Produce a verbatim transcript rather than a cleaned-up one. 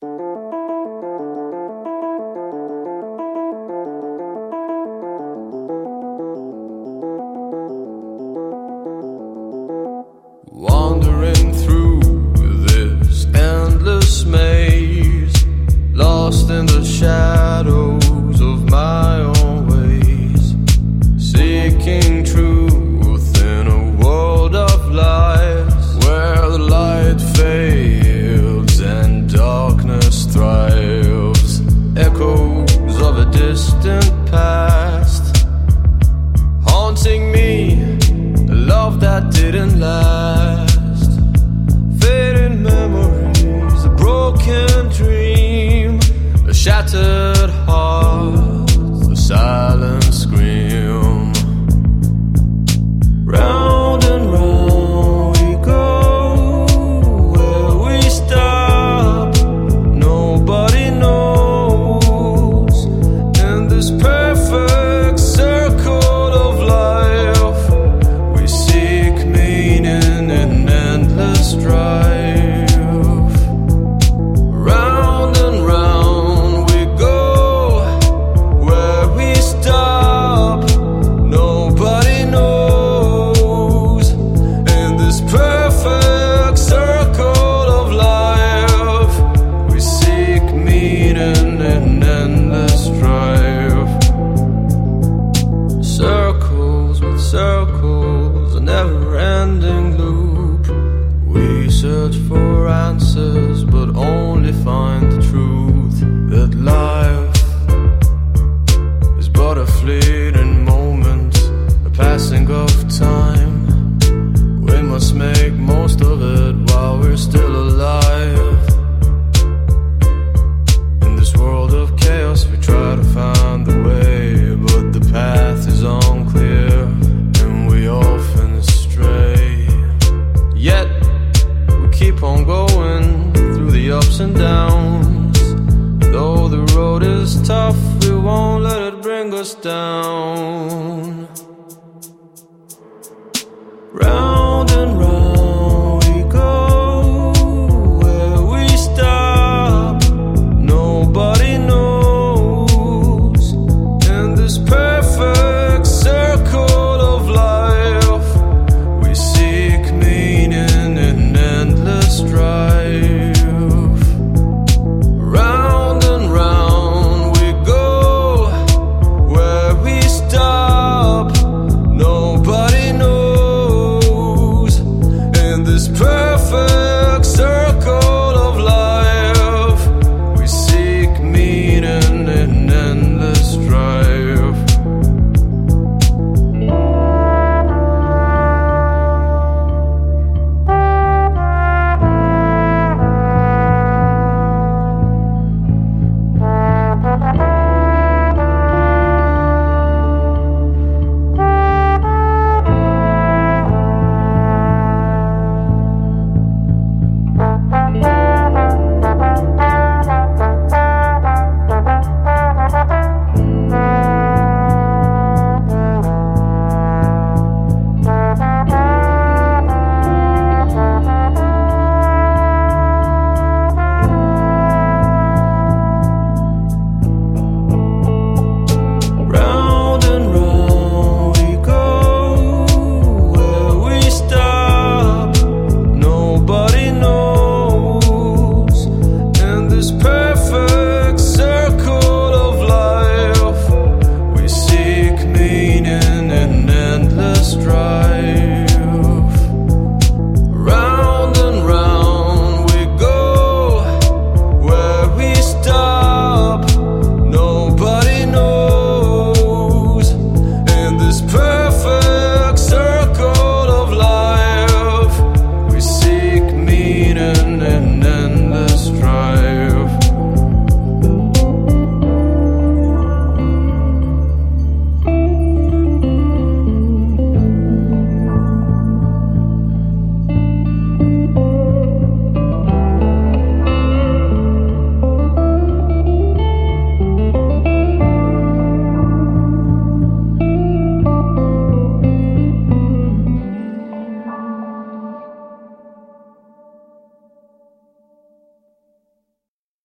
Wandering through this endless maze, lost in the shadows of my own ways, seeking truth in a world of lies, where the light fades and darkness thrives. Echoes of a distant past haunting me, a love that didn't last. Fading memories, a broken dream, a shattered heart, the silent scream. Round and round we go, where we stop nobody knows. In this perfect circle of life, we seek meaning in endless strife. Round and round we go, where we stop nobody knows. In this perfect circle of life, we seek meaning in endless strife. Circles with circles, a never-ending loop. We search for answers, but only find the truth that life is but a fleeting moment, a passing of time. We must make most of it while we're still alive. In this world of chaos, we try to find the way, but the path is unclear, and we often stray. Yet we keep on going through the ups and downs. Though the road is tough, we won't let it bring us down.